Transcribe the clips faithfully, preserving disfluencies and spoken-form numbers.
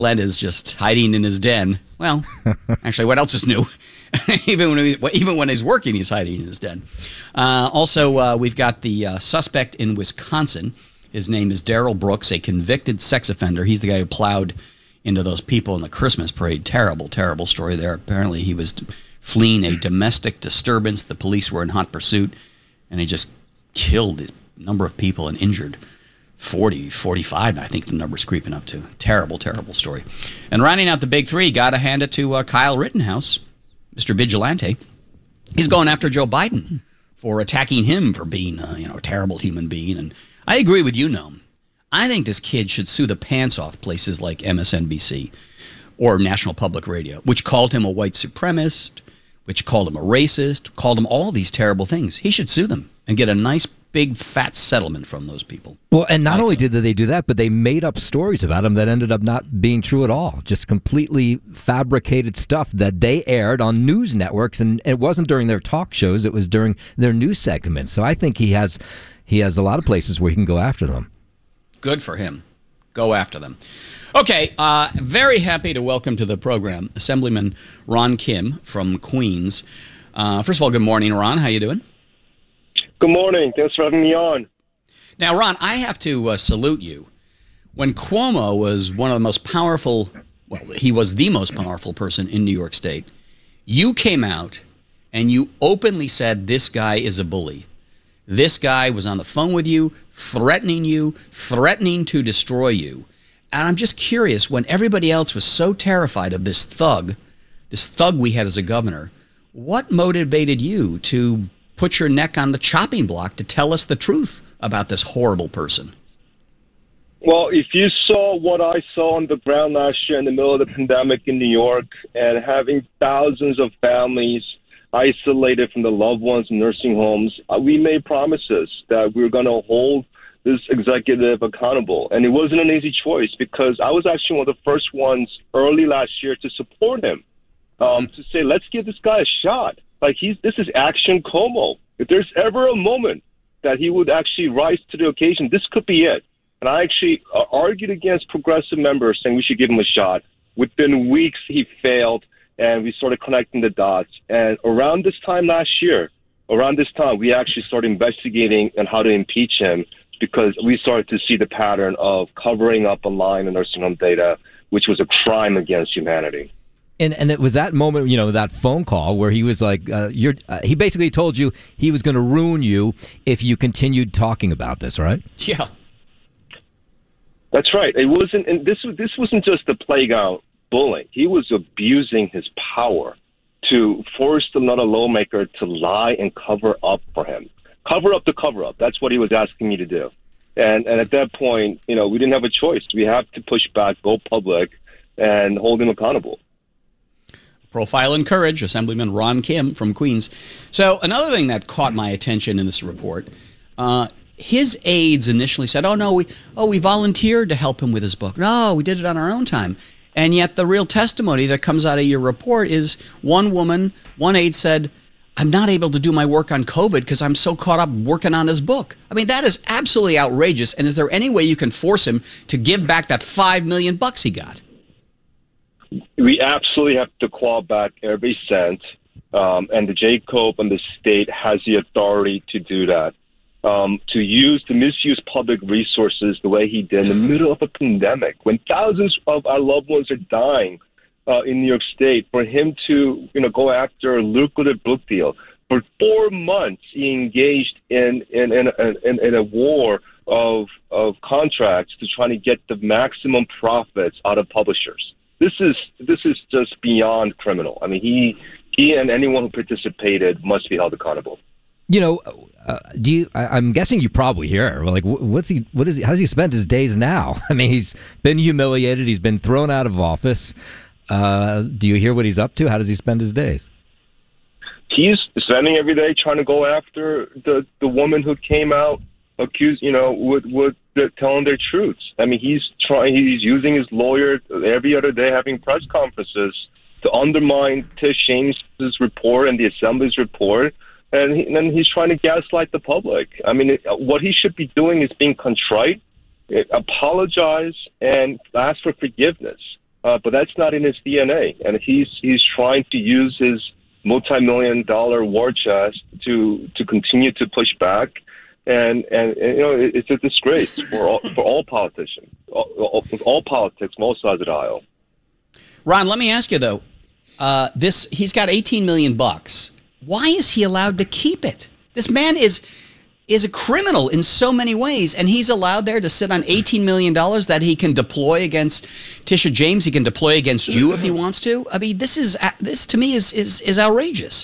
Glenn is just hiding in his den. Well, actually, what else is new? even when he, even when he's working, he's hiding in his den. Uh, also, uh, we've got the uh, suspect in Wisconsin. His name is Daryl Brooks, a convicted sex offender. He's the guy who plowed into those people in the Christmas parade. Terrible, terrible story there. Apparently, he was fleeing a domestic disturbance. The police were in hot pursuit, and he just killed a number of people and injured forty, forty-five, I think the number's creeping up to. Terrible, terrible story. And rounding out the big three, got to hand it to uh, Kyle Rittenhouse, Mister Vigilante. He's going after Joe Biden for attacking him for being uh, you know, a terrible human being. And I agree with you, Noam. I think this kid should sue the pants off places like M S N B C or National Public Radio, which called him a white supremacist, which called him a racist, called him all these terrible things. He should sue them and get a nice big fat settlement from those people. Well, and not I only feel. did they do that, but they made up stories about him that ended up not being true at all. Just completely fabricated stuff that they aired on news networks, and it wasn't during their talk shows, it was during their news segments. So I think he has he has a lot of places where he can go after them. Good for him. Go after them. Okay, uh, very happy to welcome to the program Assemblyman Ron Kim from Queens. Uh, first of all, good morning, Ron. How you doing? Good morning. Thanks for having me on. Now, Ron, I have to uh, salute you. When Cuomo was one of the most powerful, well, he was the most powerful person in New York State, you came out and you openly said this guy is a bully. This guy was on the phone with you, threatening you, threatening to destroy you. And I'm just curious, when everybody else was so terrified of this thug, this thug we had as a governor, what motivated you to put your neck on the chopping block to tell us the truth about this horrible person? Well, if you saw what I saw on the ground last year in the middle of the pandemic in New York and having thousands of families isolated from the loved ones in nursing homes, we made promises that we were going to hold this executive accountable. And it wasn't an easy choice because I was actually one of the first ones early last year to support him, um, to say, let's give this guy a shot. Like, he's this is Action Cuomo. If there's ever a moment that he would actually rise to the occasion, this could be it. And I actually uh, argued against progressive members saying we should give him a shot. Within weeks, he failed, and we started connecting the dots. And around this time last year, around this time, we actually started investigating on how to impeach him because we started to see the pattern of covering up a line in nursing home data, which was a crime against humanity. And and it was that moment, you know, that phone call where he was like, uh, "You're." Uh, he basically told you he was going to ruin you if you continued talking about this, right? Yeah, that's right. It wasn't, and this was this wasn't just a playground bullying. He was abusing his power to force another lawmaker to lie and cover up for him, cover up the cover up. That's what he was asking me to do. And and at that point, you know, we didn't have a choice. We have to push back, go public, and hold him accountable. Profile and Courage, Assemblyman Ron Kim from Queens. So another thing that caught my attention in this report, uh, his aides initially said, oh, no, we oh we volunteered to help him with his book. No, we did it on our own time. And yet the real testimony that comes out of your report is one woman, one aide said, I'm not able to do my work on COVID because I'm so caught up working on his book. I mean, that is absolutely outrageous. And is there any way you can force him to give back that five million bucks he got? We absolutely have to claw back every cent, um, and the J. Cope and the state has the authority to do that. Um, to use, to misuse public resources the way he did in the middle of a pandemic, when thousands of our loved ones are dying uh, in New York State, for him to, you know, go after a lucrative book deal. For four months, he engaged in in in, in, in a war of of contracts to try to get the maximum profits out of publishers. This is this is just beyond criminal. I mean, he he and anyone who participated must be held accountable. You know, uh, do you? I, I'm guessing you probably hear. Like, what's he? What is he? How does he spend his days now? I mean, he's been humiliated. He's been thrown out of office. Uh, do you hear what he's up to? How does he spend his days? He's spending every day trying to go after the the woman who came out accused, you know, with with the, telling their truths. I mean, he's trying. He's using his lawyer every other day, having press conferences to undermine Tish James' report and the Assembly's report, and, he, and then he's trying to gaslight the public. I mean, it, what he should be doing is being contrite, apologize, and ask for forgiveness. uh, but that's not in his D N A. And he's he's trying to use his multi-million dollar war chest to to continue to push back. And, and, and you know, it, it's a disgrace for all, for all politicians, all, all, all politics, from all sides of the aisle. Ron, let me ask you, though, uh, this he's got eighteen million bucks. Why is he allowed to keep it? This man is is a criminal in so many ways, and he's allowed there to sit on eighteen million dollars that he can deploy against Tisha James. He can deploy against you if he wants to. I mean, this is this to me is is, is outrageous.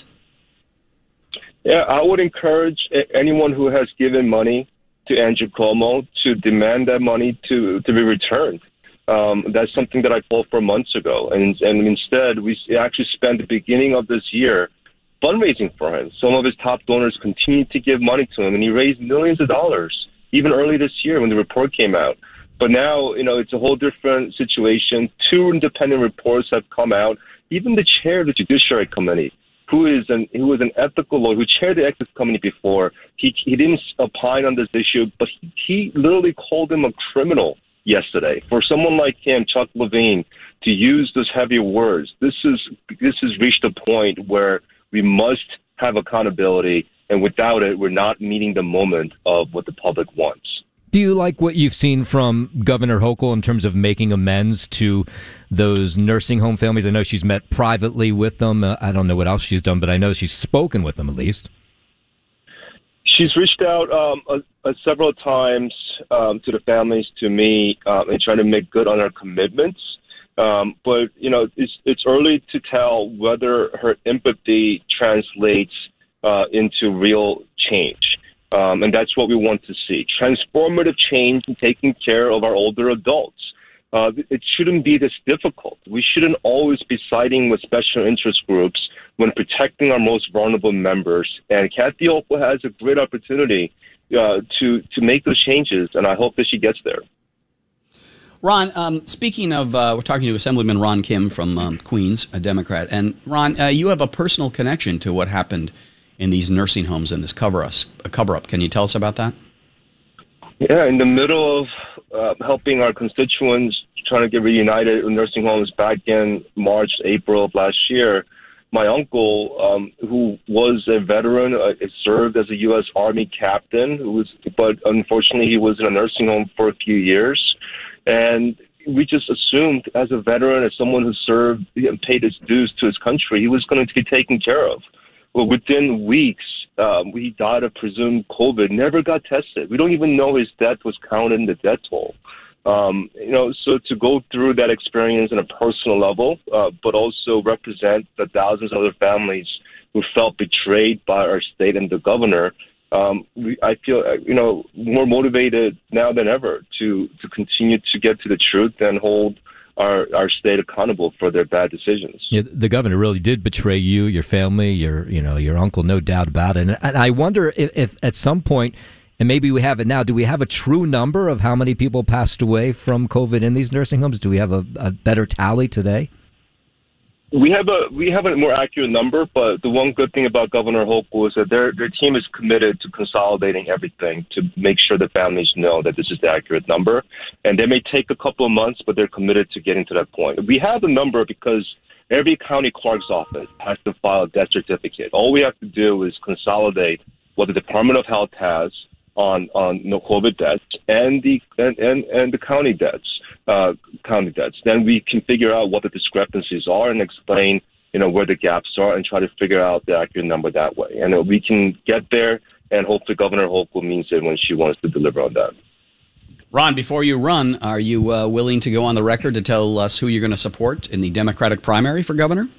Yeah, I would encourage anyone who has given money to Andrew Cuomo to demand that money to, to be returned. Um, that's something that I called for months ago. And, and instead, we actually spent the beginning of this year fundraising for him. Some of his top donors continued to give money to him, and he raised millions of dollars, even early this year when the report came out. But now, you know, it's a whole different situation. Two independent reports have come out. Even the chair of the Judiciary Committee, who is an who was an ethical lawyer, who chaired the ethics committee before, he he didn't opine on this issue, but he, he literally called him a criminal yesterday. For someone like him, Chuck Levine, to use those heavy words, this is this has reached a point where we must have accountability, and without it, we're not meeting the moment of what the public wants. Do you like what you've seen from Governor Hochul in terms of making amends to those nursing home families? I know she's met privately with them. Uh, I don't know what else she's done, but I know she's spoken with them at least. She's reached out um, a, a several times um, to the families, to me, um, and trying to make good on her commitments. Um, but, you know, it's, it's early to tell whether her empathy translates uh, into real change. Um, and that's what we want to see. Transformative change in taking care of our older adults. Uh, it shouldn't be this difficult. We shouldn't always be siding with special interest groups when protecting our most vulnerable members. And Kathy Hochul has a great opportunity uh, to, to make those changes, and I hope that she gets there. Ron, um, speaking of, uh, we're talking to Assemblyman Ron Kim from um, Queens, a Democrat. And Ron, uh, you have a personal connection to what happened in these nursing homes and this cover-up. Cover Can you tell us about that? Yeah, in the middle of uh, helping our constituents trying to get reunited with nursing homes back in March, April of last year, my uncle, um, who was a veteran, uh, served as a U S Army captain, who was, but unfortunately he was in a nursing home for a few years. And we just assumed as a veteran, as someone who served and paid his dues to his country, he was going to be taken care of. Well, within weeks, um, he died of presumed COVID, never got tested. We don't even know his death was counted in the death toll. Um, you know, so to go through that experience on a personal level, uh, but also represent the thousands of other families who felt betrayed by our state and the governor, um, we, I feel, uh, you know, more motivated now than ever to, to continue to get to the truth and hold Our, our state accountable for their bad decisions. Yeah, the governor really did betray you, your family, your you know your uncle, no doubt about it. And, and I wonder if, if at some point, and maybe we have it now, do we have a true number of how many people passed away from COVID in these nursing homes? Do we have a, a better tally today? We have a we have a more accurate number, but the one good thing about Governor Hochul is that their their team is committed to consolidating everything to make sure the families know that this is the accurate number. And they may take a couple of months, but they're committed to getting to that point. We have the number because every county clerk's office has to file a death certificate. All we have to do is consolidate what the Department of Health has on on no COVID deaths and the and, and, and the county deaths, uh, county deaths. Then we can figure out what the discrepancies are and explain, you know, where the gaps are and try to figure out the accurate number that way. And uh, we can get there, and hopefully Governor Hochul means it when she wants to deliver on that. Ron, before you run, are you uh, willing to go on the record to tell us who you're going to support in the Democratic primary for governor?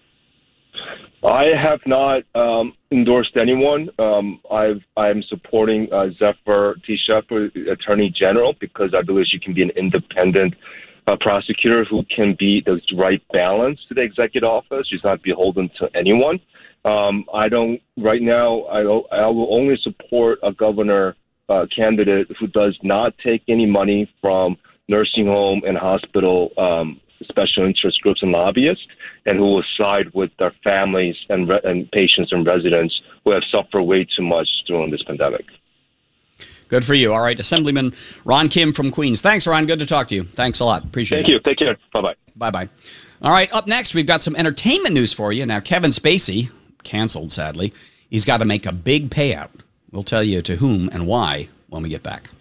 I have not um, endorsed anyone. Um, I've, I'm supporting uh, Zephyr Teasdale, Attorney General, because I believe she can be an independent uh, prosecutor who can be the right balance to the executive office. She's not beholden to anyone. Um, I don't, right now, I, I will only support a governor uh, candidate who does not take any money from nursing home and hospital um special interest groups and lobbyists, and who will side with their families and, re- and patients and residents who have suffered way too much during this pandemic. Good for you. All right, Assemblyman Ron Kim from Queens. Thanks, Ron. Good to talk to you. Thanks a lot. Appreciate Thank it. you. Take care. Bye-bye. Bye-bye. All right, up next, we've got some entertainment news for you. Now, Kevin Spacey, canceled, sadly, he's got to make a big payout. We'll tell you to whom and why when we get back.